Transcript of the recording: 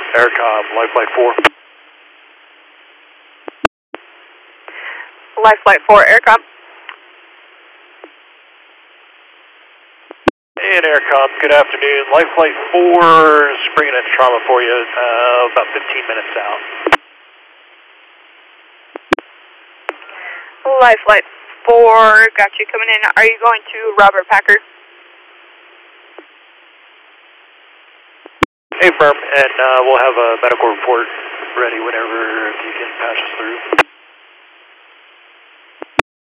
Aircom, Life Flight 4. Life Flight 4, Aircom. And Aircom, good afternoon. Life Flight 4 is bringing in trauma for you about 15 minutes out. Life Flight 4, got you coming in. Are you going to Robert Packard? Hey, firm, and we'll have a medical report ready whenever you can patch us through.